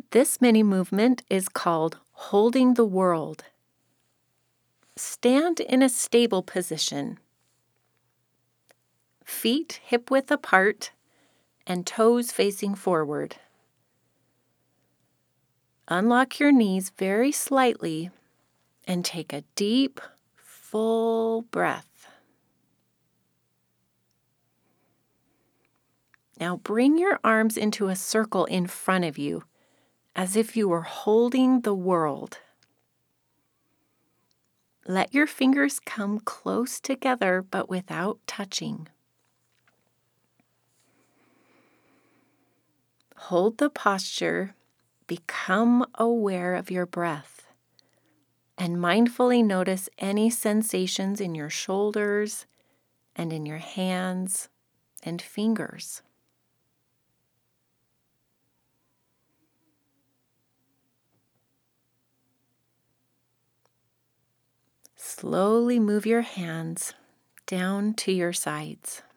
This mini movement is called holding the world. Stand in a stable position. Feet hip-width apart and toes facing forward. Unlock your knees very slightly and take a deep, full breath. Now bring your arms into a circle in front of you, as if you were holding the world. Let your fingers come close together, but without touching. Hold the posture, become aware of your breath, and mindfully notice any sensations in your shoulders and in your hands and fingers. Slowly move your hands down to your sides.